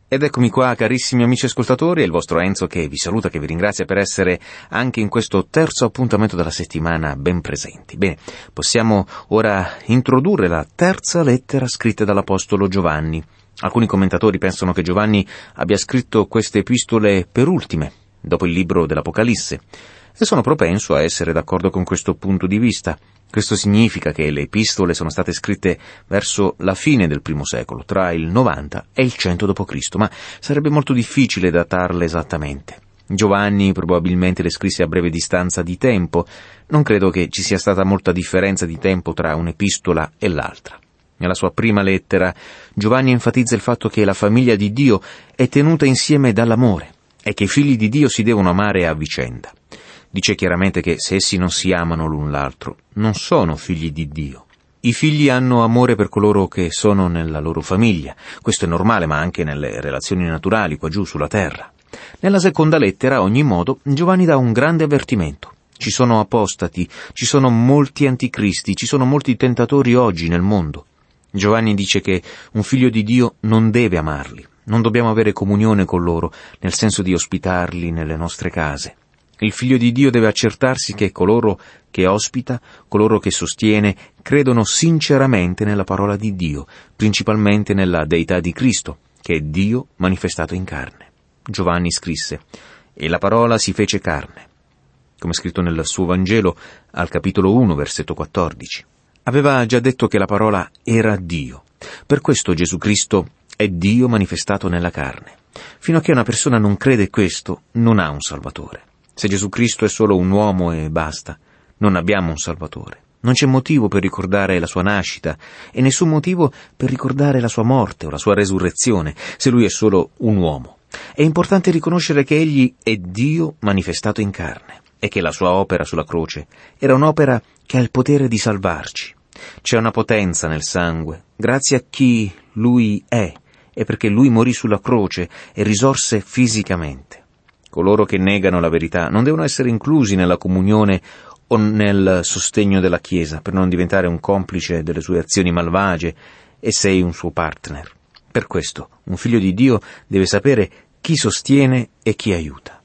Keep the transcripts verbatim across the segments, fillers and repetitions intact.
Ed eccomi qua, carissimi amici ascoltatori, è il vostro Enzo che vi saluta, che vi ringrazia per essere anche in questo terzo appuntamento della settimana ben presenti. Bene, possiamo ora introdurre la terza lettera scritta dall'Apostolo Giovanni. Alcuni commentatori pensano che Giovanni abbia scritto queste epistole per ultime, dopo il libro dell'Apocalisse, e sono propenso a essere d'accordo con questo punto di vista. Questo significa che le epistole sono state scritte verso la fine del primo secolo, tra il novanta e il cento dopo Cristo, ma sarebbe molto difficile datarle esattamente. Giovanni probabilmente le scrisse a breve distanza di tempo. Non credo che ci sia stata molta differenza di tempo tra un'epistola e l'altra. Nella sua prima lettera, Giovanni enfatizza il fatto che la famiglia di Dio è tenuta insieme dall'amore e che i figli di Dio si devono amare a vicenda. Dice chiaramente che se essi non si amano l'un l'altro, non sono figli di Dio. I figli hanno amore per coloro che sono nella loro famiglia. Questo è normale, ma anche nelle relazioni naturali qua giù sulla terra. Nella seconda lettera, a ogni modo, Giovanni dà un grande avvertimento. Ci sono apostati, ci sono molti anticristi, ci sono molti tentatori oggi nel mondo. Giovanni dice che un figlio di Dio non deve amarli. Non dobbiamo avere comunione con loro, nel senso di ospitarli nelle nostre case. Il figlio di Dio deve accertarsi che coloro che ospita, coloro che sostiene, credono sinceramente nella parola di Dio, principalmente nella deità di Cristo, che è Dio manifestato in carne. Giovanni scrisse: «E la parola si fece carne», come scritto nel suo Vangelo al capitolo uno, versetto quattordici. Aveva già detto che la parola era Dio. Per questo Gesù Cristo è Dio manifestato nella carne. Fino a che una persona non crede questo, non ha un Salvatore. Se Gesù Cristo è solo un uomo e basta, non abbiamo un Salvatore. Non c'è motivo per ricordare la sua nascita e nessun motivo per ricordare la sua morte o la sua resurrezione, se lui è solo un uomo. È importante riconoscere che egli è Dio manifestato in carne e che la sua opera sulla croce era un'opera che ha il potere di salvarci. C'è una potenza nel sangue, grazie a chi lui è e perché lui morì sulla croce e risorse fisicamente. Coloro che negano la verità non devono essere inclusi nella comunione o nel sostegno della Chiesa per non diventare un complice delle sue azioni malvagie e sei un suo partner. Per questo un figlio di Dio deve sapere chi sostiene e chi aiuta.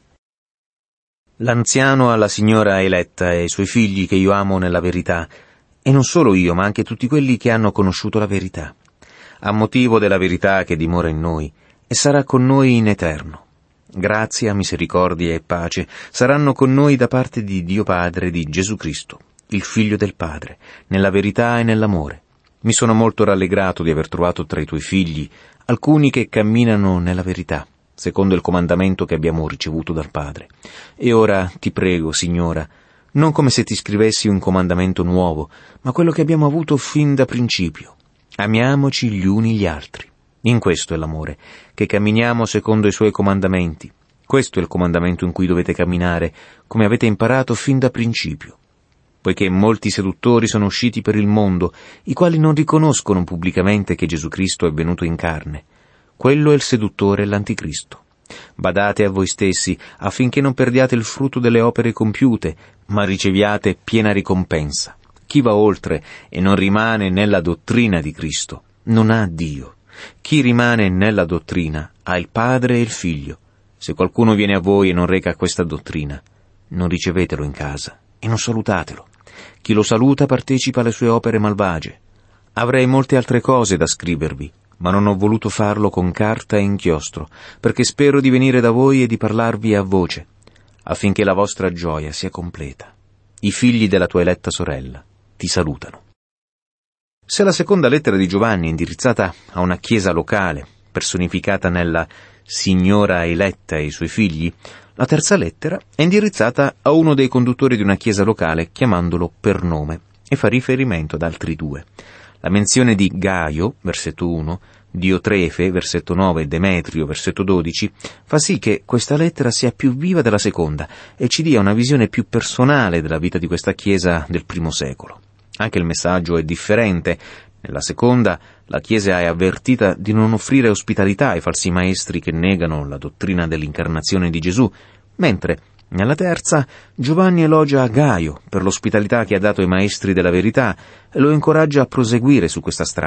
L'anziano alla signora eletta e ai suoi figli che io amo nella verità, e non solo io, ma anche tutti quelli che hanno conosciuto la verità, a motivo della verità che dimora in noi e sarà con noi in eterno. Grazia, misericordia e pace saranno con noi da parte di Dio Padre e di Gesù Cristo, il Figlio del Padre, nella verità e nell'amore. Mi sono molto rallegrato di aver trovato tra i tuoi figli alcuni che camminano nella verità, secondo il comandamento che abbiamo ricevuto dal Padre. E ora ti prego, Signora, non come se ti scrivessi un comandamento nuovo, ma quello che abbiamo avuto fin da principio. Amiamoci gli uni gli altri. In questo è l'amore, che camminiamo secondo i suoi comandamenti. Questo è il comandamento in cui dovete camminare, come avete imparato fin da principio. Poiché molti seduttori sono usciti per il mondo, i quali non riconoscono pubblicamente che Gesù Cristo è venuto in carne. Quello è il seduttore e l'anticristo. Badate a voi stessi, affinché non perdiate il frutto delle opere compiute, ma riceviate piena ricompensa. Chi va oltre e non rimane nella dottrina di Cristo, non ha Dio. Chi rimane nella dottrina ha il Padre e il Figlio. Se qualcuno viene a voi e non reca questa dottrina, non ricevetelo in casa e non salutatelo. Chi lo saluta partecipa alle sue opere malvagie. Avrei molte altre cose da scrivervi, ma non ho voluto farlo con carta e inchiostro, perché spero di venire da voi e di parlarvi a voce, affinché la vostra gioia sia completa. I figli della tua eletta sorella ti salutano. Se la seconda lettera di Giovanni è indirizzata a una chiesa locale, personificata nella signora eletta e i suoi figli, la terza lettera è indirizzata a uno dei conduttori di una chiesa locale, chiamandolo per nome, e fa riferimento ad altri due. La menzione di Gaio, versetto uno, Diotrefe, versetto nove, e Demetrio, versetto dodici, fa sì che questa lettera sia più viva della seconda e ci dia una visione più personale della vita di questa chiesa del primo secolo. Anche il messaggio è differente. Nella seconda, la Chiesa è avvertita di non offrire ospitalità ai falsi maestri che negano la dottrina dell'incarnazione di Gesù, mentre nella terza Giovanni elogia Gaio per l'ospitalità che ha dato ai maestri della verità e lo incoraggia a proseguire su questa strada.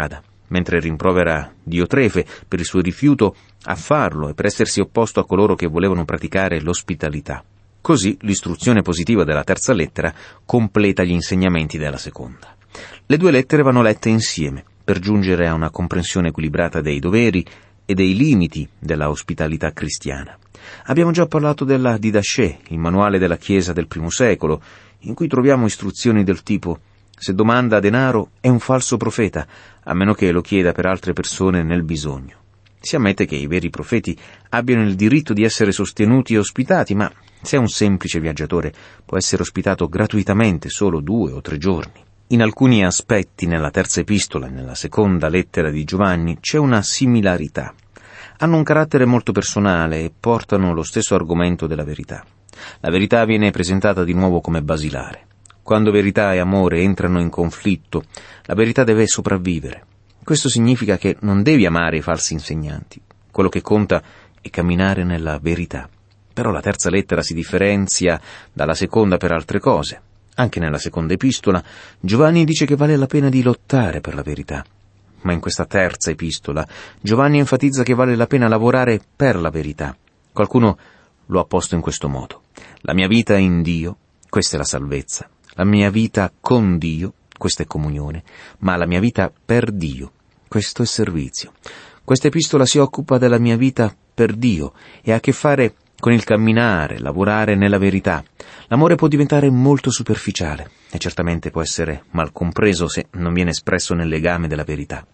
mentre rimprovera Diotrefe per il suo rifiuto a farlo e per essersi opposto a coloro che volevano praticare l'ospitalità. Così l'istruzione positiva della terza lettera completa gli insegnamenti della seconda. Le due lettere vanno lette insieme per giungere a una comprensione equilibrata dei doveri e dei limiti della ospitalità cristiana. Abbiamo già parlato della Didache, il manuale della Chiesa del primo secolo, in cui troviamo istruzioni del tipo: se domanda denaro è un falso profeta, a meno che lo chieda per altre persone nel bisogno. Si ammette che i veri profeti abbiano il diritto di essere sostenuti e ospitati, ma se un semplice viaggiatore può essere ospitato gratuitamente solo due o tre giorni. In alcuni aspetti nella terza epistola e nella seconda lettera di Giovanni c'è una similarità. Hanno un carattere molto personale e portano lo stesso argomento della verità. La verità viene presentata di nuovo come basilare. Quando verità e amore entrano in conflitto, la verità deve sopravvivere. Questo significa che non devi amare i falsi insegnanti. Quello che conta è camminare nella verità. Però la terza lettera si differenzia dalla seconda per altre cose. Anche nella seconda epistola, Giovanni dice che vale la pena di lottare per la verità. Ma in questa terza epistola, Giovanni enfatizza che vale la pena lavorare per la verità. Qualcuno lo ha posto in questo modo: la mia vita in Dio, questa è la salvezza. La mia vita con Dio, questa è comunione, ma la mia vita per Dio, questo è servizio. Questa epistola si occupa della mia vita per Dio e ha a che fare con il camminare, lavorare nella verità. L'amore può diventare molto superficiale e certamente può essere mal compreso se non viene espresso nel legame della verità.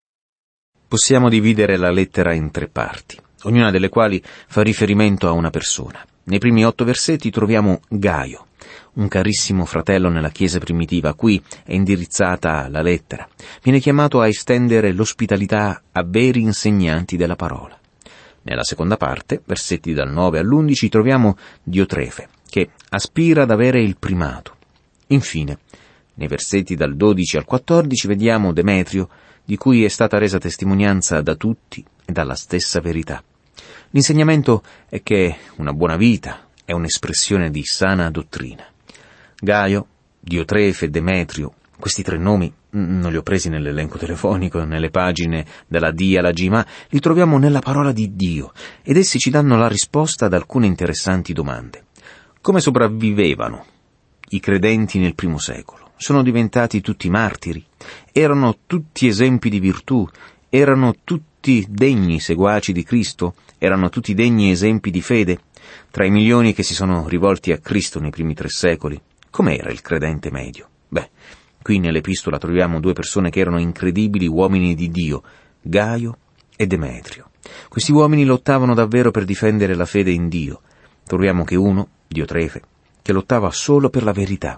Possiamo dividere la lettera in tre parti, ognuna delle quali fa riferimento a una persona. Nei primi otto versetti troviamo Gaio, un carissimo fratello nella Chiesa primitiva, a cui è indirizzata la lettera. Viene chiamato a estendere l'ospitalità a veri insegnanti della parola. Nella seconda parte, versetti dal nove all'undici, troviamo Diotrefe, che aspira ad avere il primato. Infine, nei versetti dal dodici al quattordici vediamo Demetrio, di cui è stata resa testimonianza da tutti e dalla stessa verità. L'insegnamento è che una buona vita è un'espressione di sana dottrina. Gaio, Diotrefe e Demetrio, questi tre nomi non li ho presi nell'elenco telefonico, nelle pagine dalla D alla G, ma li troviamo nella parola di Dio, ed essi ci danno la risposta ad alcune interessanti domande. Come sopravvivevano i credenti nel primo secolo? Sono diventati tutti martiri? Erano tutti esempi di virtù? Erano tutti degni seguaci di Cristo? Erano tutti degni esempi di fede? Tra i milioni che si sono rivolti a Cristo nei primi tre secoli, com'era il credente medio? Beh, qui nell'epistola troviamo due persone che erano incredibili uomini di Dio, Gaio e Demetrio. Questi uomini lottavano davvero per difendere la fede in Dio. Troviamo che uno, Diotrefe, che lottava solo per la verità.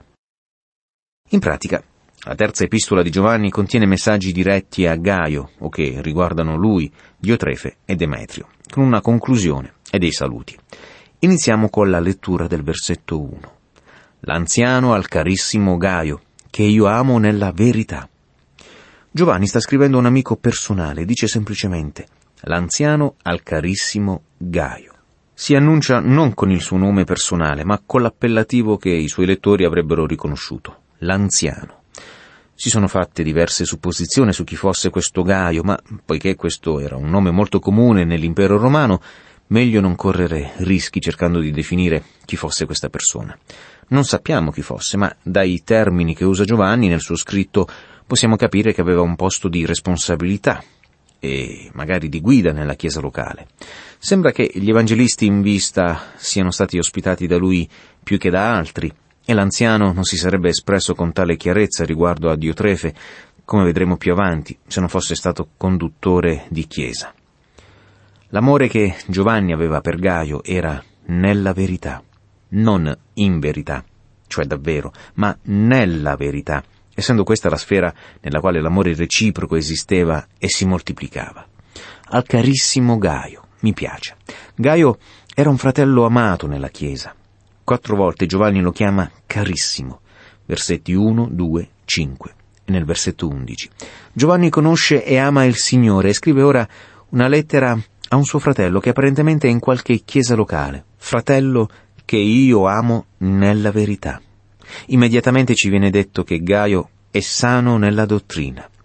In pratica, la terza epistola di Giovanni contiene messaggi diretti a Gaio, o che riguardano lui, Diotrefe e Demetrio, con una conclusione e dei saluti. Iniziamo con la lettura del versetto uno. L'anziano al carissimo Gaio, che io amo nella verità. Giovanni sta scrivendo a un amico personale, dice semplicemente l'anziano al carissimo Gaio. Si annuncia non con il suo nome personale, ma con l'appellativo che i suoi lettori avrebbero riconosciuto, l'anziano. Si sono fatte diverse supposizioni su chi fosse questo Gaio, ma poiché questo era un nome molto comune nell'impero romano, meglio non correre rischi cercando di definire chi fosse questa persona. Non sappiamo chi fosse, ma dai termini che usa Giovanni nel suo scritto possiamo capire che aveva un posto di responsabilità e magari di guida nella chiesa locale. Sembra che gli evangelisti in vista siano stati ospitati da lui più che da altri, e l'anziano non si sarebbe espresso con tale chiarezza riguardo a Diotrefe, come vedremo più avanti, se non fosse stato conduttore di chiesa. L'amore che Giovanni aveva per Gaio era nella verità, non in verità, cioè davvero, ma nella verità, essendo questa la sfera nella quale l'amore reciproco esisteva e si moltiplicava. Al carissimo Gaio, mi piace. Gaio era un fratello amato nella Chiesa. Quattro volte Giovanni lo chiama carissimo, versetti uno, due, cinque e nel versetto undici. Giovanni conosce e ama il Signore e scrive ora una lettera a un suo fratello che apparentemente è in qualche chiesa locale. Fratello che io amo nella verità. Immediatamente ci viene detto che Gaio è sano nella dottrina.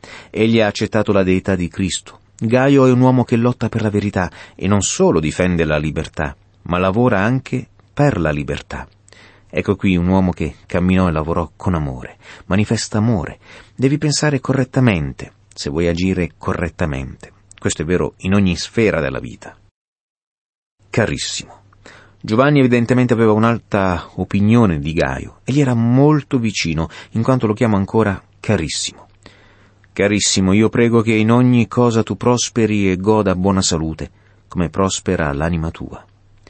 Egli ha accettato la deità di Cristo. Gaio è un uomo che lotta per la verità e non solo difende la libertà, ma lavora anche per la libertà. Ecco qui un uomo che camminò e lavorò con amore, manifesta amore. Devi pensare correttamente, se vuoi agire correttamente. Questo è vero in ogni sfera della vita. Carissimo. Giovanni evidentemente aveva un'alta opinione di Gaio e gli era molto vicino, in quanto lo chiama ancora carissimo. Carissimo, io prego che in ogni cosa tu prosperi e goda buona salute, come prospera l'anima tua.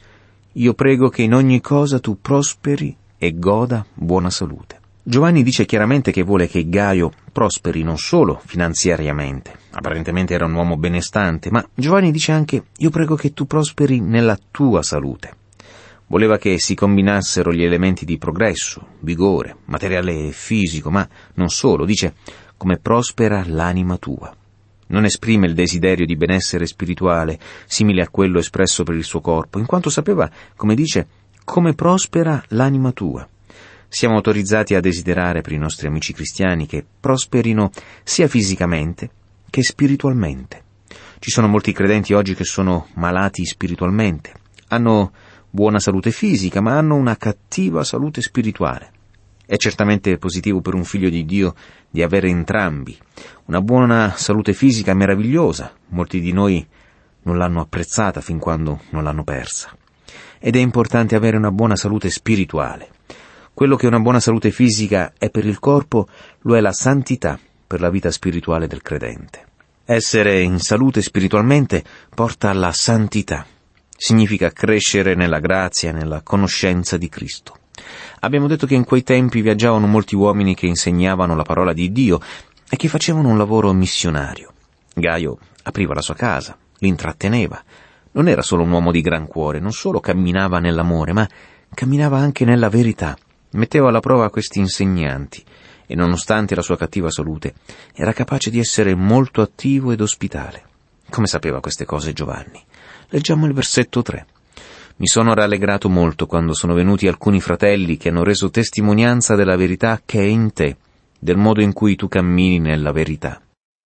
Io prego che in ogni cosa tu prosperi e goda buona salute. Giovanni dice chiaramente che vuole che Gaio prosperi non solo finanziariamente, apparentemente era un uomo benestante, ma Giovanni dice anche: io prego che tu prosperi nella tua salute. Voleva che si combinassero gli elementi di progresso, vigore, materiale e fisico, ma non solo, dice come prospera l'anima tua. Non esprime il desiderio di benessere spirituale, simile a quello espresso per il suo corpo, in quanto sapeva, come dice, come prospera l'anima tua. Siamo autorizzati a desiderare per i nostri amici cristiani che prosperino sia fisicamente che spiritualmente. Ci sono molti credenti oggi che sono malati spiritualmente, hanno buona salute fisica, ma hanno una cattiva salute spirituale. È certamente positivo per un figlio di Dio di avere entrambi. Una buona salute fisica è meravigliosa, molti di noi non l'hanno apprezzata fin quando non l'hanno persa. Ed è importante avere una buona salute spirituale. Quello che una buona salute fisica è per il corpo, lo è la santità per la vita spirituale del credente. Essere in salute spiritualmente porta alla santità. Significa crescere nella grazia e nella conoscenza di Cristo. Abbiamo detto che in quei tempi viaggiavano molti uomini che insegnavano la parola di Dio e che facevano un lavoro missionario. Gaio apriva la sua casa, li intratteneva. Non era solo un uomo di gran cuore, non solo camminava nell'amore, ma camminava anche nella verità. Metteva alla prova questi insegnanti e, nonostante la sua cattiva salute, era capace di essere molto attivo ed ospitale. Come sapeva queste cose Giovanni? Leggiamo il versetto tre. Mi sono rallegrato molto quando sono venuti alcuni fratelli che hanno reso testimonianza della verità che è in te, del modo in cui tu cammini nella verità.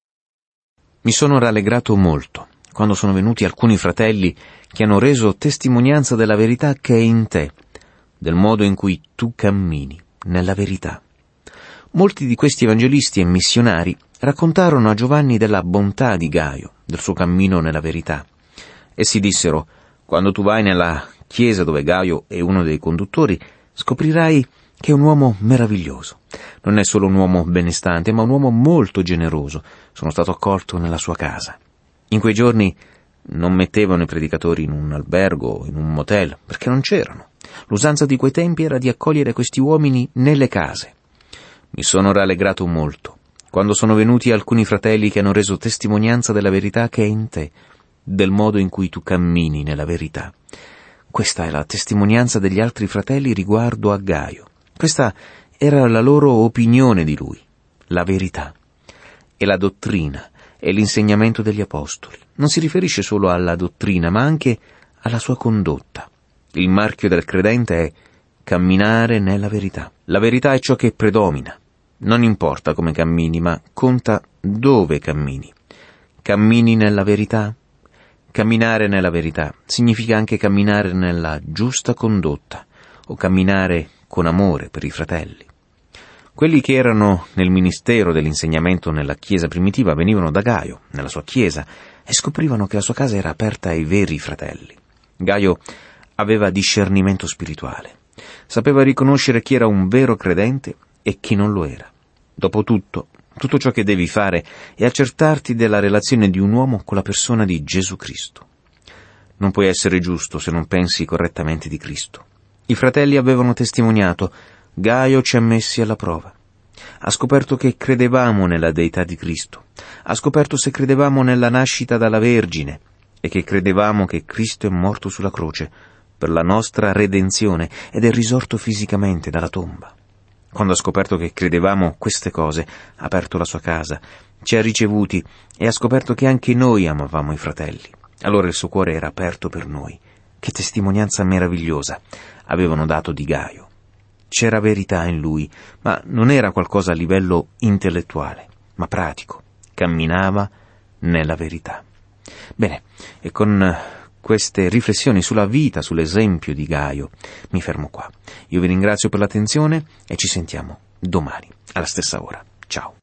Mi sono rallegrato molto quando sono venuti alcuni fratelli che hanno reso testimonianza della verità che è in te, del modo in cui tu cammini nella verità. Molti di questi evangelisti e missionari raccontarono a Giovanni della bontà di Gaio, del suo cammino nella verità. Essi dissero: quando tu vai nella chiesa dove Gaio è uno dei conduttori, scoprirai che è un uomo meraviglioso. Non è solo un uomo benestante, ma un uomo molto generoso. Sono stato accolto nella sua casa. In quei giorni non mettevano i predicatori in un albergo o in un motel, perché non c'erano. L'usanza di quei tempi era di accogliere questi uomini nelle case. Mi sono rallegrato molto quando sono venuti alcuni fratelli che hanno reso testimonianza della verità che è in te, del modo in cui tu cammini nella verità. Questa è la testimonianza degli altri fratelli riguardo a Gaio. Questa era la loro opinione di lui, la verità. E la dottrina e l'insegnamento degli apostoli. Non si riferisce solo alla dottrina, ma anche alla sua condotta. Il marchio del credente è camminare nella verità. La verità è ciò che predomina. Non importa come cammini, ma conta dove cammini. Cammini nella verità? Camminare nella verità significa anche camminare nella giusta condotta o camminare con amore per i fratelli. Quelli che erano nel ministero dell'insegnamento nella chiesa primitiva venivano da Gaio, nella sua chiesa, e scoprivano che la sua casa era aperta ai veri fratelli. Gaio aveva discernimento spirituale. Sapeva riconoscere chi era un vero credente e chi non lo era. Dopotutto, tutto ciò che devi fare è accertarti della relazione di un uomo con la persona di Gesù Cristo. Non puoi essere giusto se non pensi correttamente di Cristo. I fratelli avevano testimoniato: Gaio ci ha messi alla prova. Ha scoperto che credevamo nella deità di Cristo. Ha scoperto se credevamo nella nascita dalla Vergine e che credevamo che Cristo è morto sulla croce per la nostra redenzione ed è risorto fisicamente dalla tomba. Quando ha scoperto che credevamo queste cose, ha aperto la sua casa, ci ha ricevuti e ha scoperto che anche noi amavamo i fratelli. Allora il suo cuore era aperto per noi. Che testimonianza meravigliosa avevano dato di Gaio. C'era verità in lui, ma non era qualcosa a livello intellettuale, ma pratico. camminava nella verità. Bene, e con queste riflessioni sulla vita, sull'esempio di Gaio, mi fermo qua. Io vi ringrazio per l'attenzione e ci sentiamo domani, alla stessa ora. Ciao.